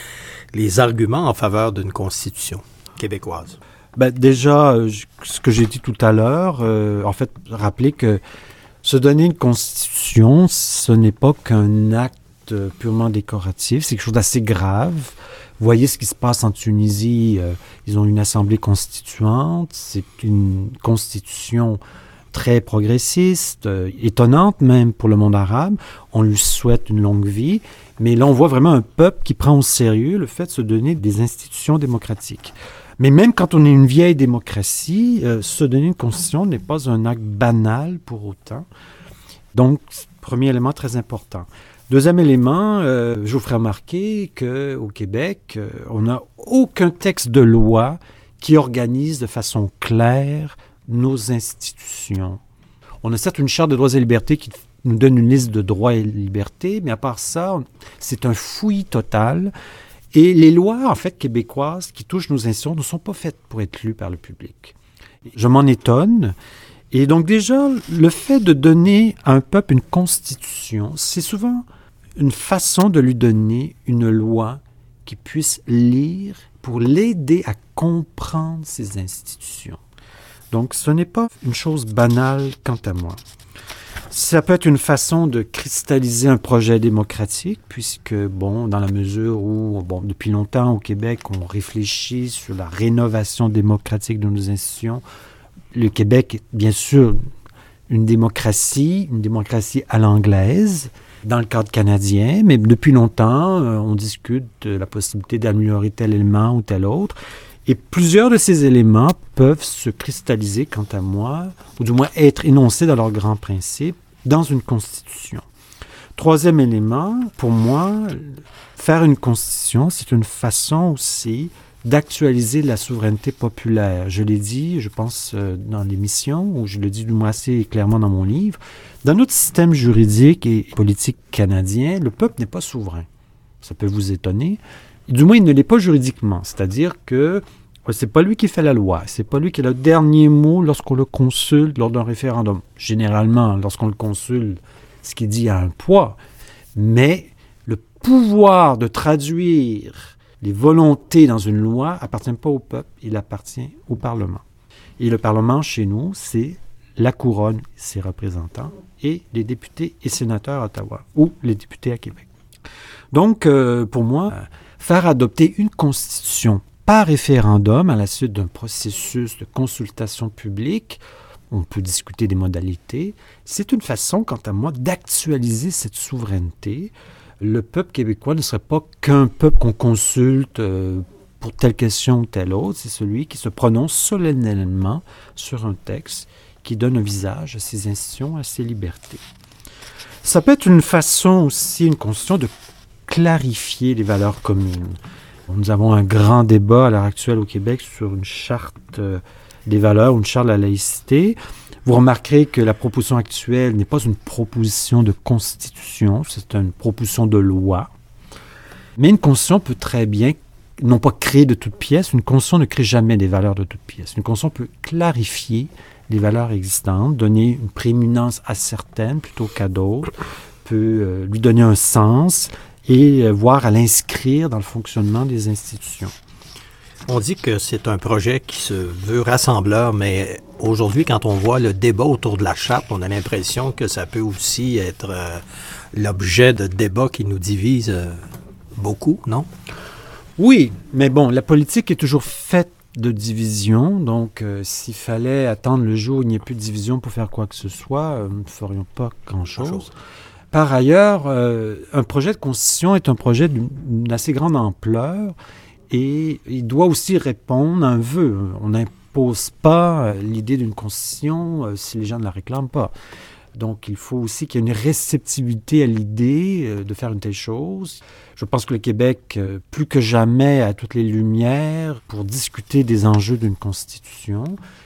les arguments en faveur d'une constitution québécoise? Déjà, ce que j'ai dit tout à l'heure, en fait, rappeler que se donner une constitution, ce n'est pas qu'un acte purement décoratif, c'est quelque chose d'assez grave. Vous voyez ce qui se passe en Tunisie, ils ont une assemblée constituante, c'est une constitution très progressiste, étonnante même pour le monde arabe. On lui souhaite une longue vie, mais là on voit vraiment un peuple qui prend au sérieux le fait de se donner des institutions démocratiques. Mais même quand on est une vieille démocratie, se donner une constitution n'est pas un acte banal pour autant. Donc, premier élément très important. Deuxième élément, je vous ferai remarquer qu'au Québec, on n'a aucun texte de loi qui organise de façon claire nos institutions. On a certes une charte de droits et libertés qui nous donne une liste de droits et libertés, mais à part ça, c'est un fouillis total. Et les lois, en fait, québécoises qui touchent nos institutions ne sont pas faites pour être lues par le public. Je m'en étonne. Et donc déjà, le fait de donner à un peuple une constitution, c'est souvent une façon de lui donner une loi qu'il puisse lire pour l'aider à comprendre ses institutions. Donc ce n'est pas une chose banale quant à moi. Ça peut être une façon de cristalliser un projet démocratique, puisque, dans la mesure où, depuis longtemps au Québec, on réfléchit sur la rénovation démocratique de nos institutions. Le Québec est bien sûr une démocratie à l'anglaise, dans le cadre canadien, mais depuis longtemps, on discute de la possibilité d'améliorer tel élément ou tel autre. Et plusieurs de ces éléments peuvent se cristalliser, quant à moi, ou du moins être énoncés dans leurs grands principes, dans une constitution. Troisième élément, pour moi, faire une constitution, c'est une façon aussi d'actualiser la souveraineté populaire. Je l'ai dit, je pense, dans l'émission, ou je le dis du moins assez clairement dans mon livre. Dans notre système juridique et politique canadien, le peuple n'est pas souverain. Ça peut vous étonner. Du moins, il ne l'est pas juridiquement. C'est-à-dire que c'est pas lui qui fait la loi. C'est pas lui qui a le dernier mot lorsqu'on le consulte lors d'un référendum. Généralement, lorsqu'on le consulte, ce qu'il dit a un poids. Mais le pouvoir de traduire les volontés dans une loi appartient pas au peuple, il appartient au Parlement. Et le Parlement, chez nous, c'est la couronne, ses représentants, et les députés et sénateurs à Ottawa, ou les députés à Québec. Donc, pour moi, faire adopter une constitution par référendum à la suite d'un processus de consultation publique, On peut discuter des modalités. C'est une façon, quant à moi, d'actualiser cette souveraineté. Le peuple québécois ne serait pas qu'un peuple qu'on consulte pour telle question ou telle autre. C'est celui qui se prononce solennellement sur un texte qui donne un visage à ses institutions, à ses libertés. Ça peut être une façon aussi, une constitution, de clarifier les valeurs communes. Nous avons un grand débat à l'heure actuelle au Québec sur une charte des valeurs ou une charte de la laïcité. Vous remarquerez que la proposition actuelle n'est pas une proposition de constitution, c'est une proposition de loi. Mais une constitution peut très bien, non pas créer de toutes pièces, une constitution ne crée jamais des valeurs de toutes pièces. Une constitution peut clarifier les valeurs existantes, donner une prééminence à certaines plutôt qu'à d'autres, peut lui donner un sens et voir à l'inscrire dans le fonctionnement des institutions. On dit que c'est un projet qui se veut rassembleur, mais aujourd'hui, quand on voit le débat autour de la charte, on a l'impression que ça peut aussi être l'objet de débats qui nous divisent beaucoup, non? Oui, mais bon, la politique est toujours faite de division, donc s'il fallait attendre le jour où il n'y ait plus de division pour faire quoi que ce soit, nous ne ferions pas grand-chose. Par ailleurs, un projet de constitution est un projet d'une assez grande ampleur et il doit aussi répondre à un vœu. On n'impose pas l'idée d'une constitution si les gens ne la réclament pas. Donc, il faut aussi qu'il y ait une réceptivité à l'idée de faire une telle chose. Je pense que le Québec, plus que jamais, a toutes les lumières pour discuter des enjeux d'une constitution.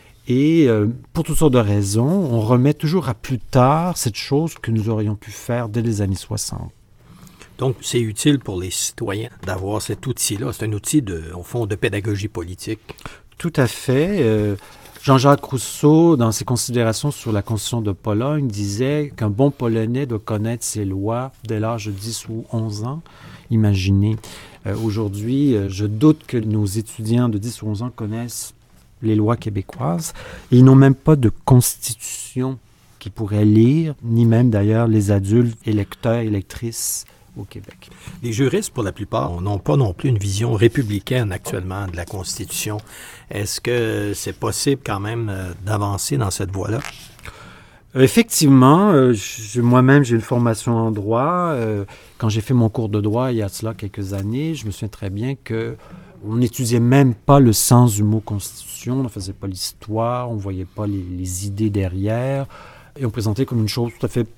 Et pour toutes sortes de raisons, on remet toujours à plus tard cette chose que nous aurions pu faire dès les années 60. Donc, c'est utile pour les citoyens d'avoir cet outil-là. C'est un outil, au fond, de pédagogie politique. Tout à fait. Jean-Jacques Rousseau, dans ses considérations sur la Constitution de Pologne, disait qu'un bon Polonais doit connaître ses lois dès l'âge de 10 ou 11 ans. Imaginez. Aujourd'hui, je doute que nos étudiants de 10 ou 11 ans connaissent les lois québécoises. Ils n'ont même pas de constitution qu'ils pourraient lire, ni même d'ailleurs les adultes électeurs et électrices au Québec. Les juristes, pour la plupart, n'ont pas non plus une vision républicaine actuellement de la Constitution. Est-ce que c'est possible quand même d'avancer dans cette voie-là? Effectivement, moi-même, j'ai une formation en droit. Quand j'ai fait mon cours de droit il y a cela quelques années, je me souviens très bien qu'on n'étudiait même pas le sens du mot constitution, on ne faisait pas l'histoire, on ne voyait pas les idées derrière, et on présentait comme une chose tout à fait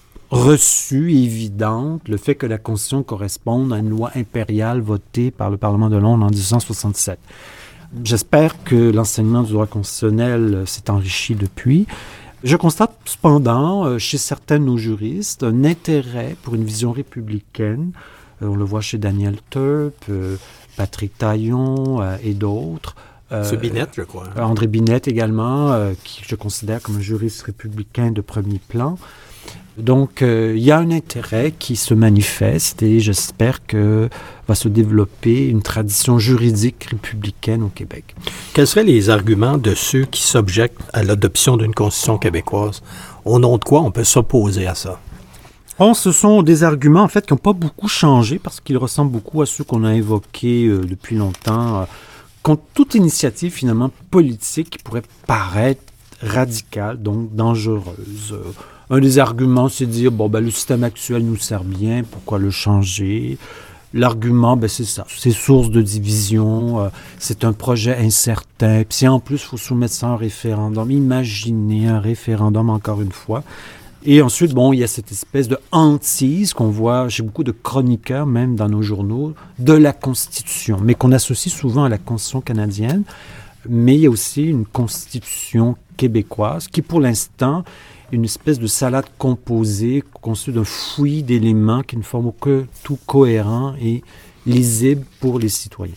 reçue, évidente, le fait que la Constitution corresponde à une loi impériale votée par le Parlement de Londres en 1867. J'espère que l'enseignement du droit constitutionnel s'est enrichi depuis. Je constate cependant, chez certains de nos juristes, un intérêt pour une vision républicaine. On le voit chez Daniel Turp, Patrick Taillon et d'autres. C'est Binette, je crois. André Binette également, qui je considère comme un juriste républicain de premier plan. Donc, il y a un intérêt qui se manifeste et j'espère que va se développer une tradition juridique républicaine au Québec. Quels seraient les arguments de ceux qui s'objectent à l'adoption d'une constitution québécoise? Au nom de quoi on peut s'opposer à ça? Ce sont des arguments, en fait, qui n'ont pas beaucoup changé parce qu'ils ressemblent beaucoup à ceux qu'on a évoqués depuis longtemps, contre toute initiative, finalement, politique qui pourrait paraître radicale, donc dangereuse. Un des arguments, c'est de dire, le système actuel nous sert bien, pourquoi le changer? L'argument, c'est ça, c'est source de division, c'est un projet incertain. Puis si en plus, il faut soumettre ça à un référendum, imaginez un référendum encore une fois. Et ensuite, il y a cette espèce de hantise qu'on voit chez beaucoup de chroniqueurs, même dans nos journaux, de la Constitution, mais qu'on associe souvent à la Constitution canadienne. Mais il y a aussi une Constitution québécoise qui, pour l'instant, est une espèce de salade composée, constituée d'un fouillis d'éléments qui ne forment que tout cohérent et lisible pour les citoyens.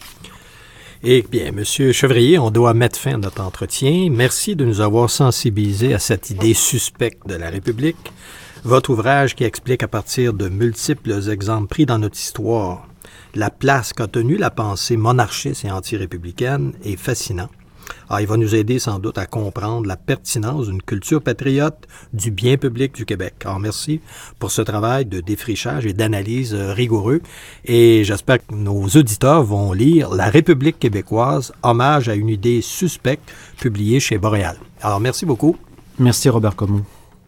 Eh bien, M. Chevrier, on doit mettre fin à notre entretien. Merci de nous avoir sensibilisés à cette idée suspecte de la République. Votre ouvrage qui explique à partir de multiples exemples pris dans notre histoire la place qu'a tenue la pensée monarchiste et anti-républicaine est fascinant. Il va nous aider sans doute à comprendre la pertinence d'une culture patriote du bien public du Québec. Alors, merci pour ce travail de défrichage et d'analyse rigoureux. Et j'espère que nos auditeurs vont lire La République québécoise, hommage à une idée suspecte, publiée chez Boréal. Alors, merci beaucoup. Merci Robert Comeau.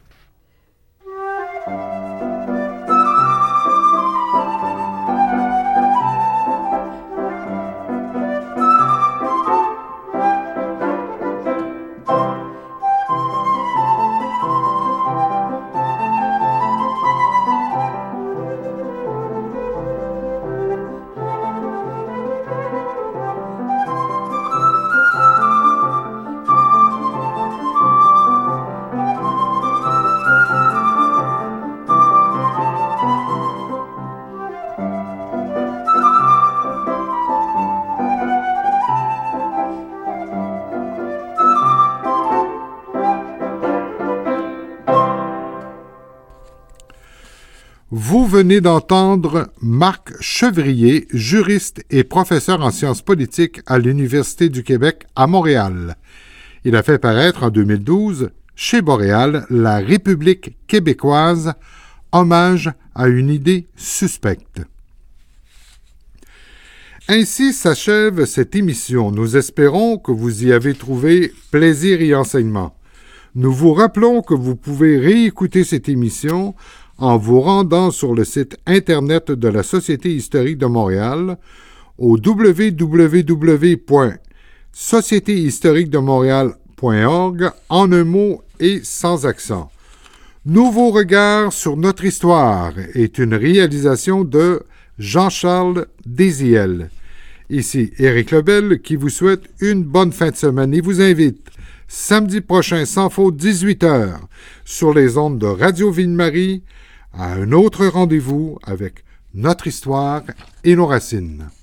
Vous venez d'entendre Marc Chevrier, juriste et professeur en sciences politiques à l'Université du Québec à Montréal. Il a fait paraître en 2012, chez Boréal, La République québécoise, hommage à une idée suspecte. Ainsi s'achève cette émission. Nous espérons que vous y avez trouvé plaisir et enseignement. Nous vous rappelons que vous pouvez réécouter cette émission en vous rendant sur le site Internet de la Société historique de Montréal au www.sociétéhistoriquedemontréal.org en un mot et sans accent. Nouveau regard sur notre histoire est une réalisation de Jean-Charles Désiel. Ici Éric Lebel qui vous souhaite une bonne fin de semaine et vous invite samedi prochain sans faute 18h sur les ondes de Radio Ville-Marie à un autre rendez-vous avec notre histoire et nos racines.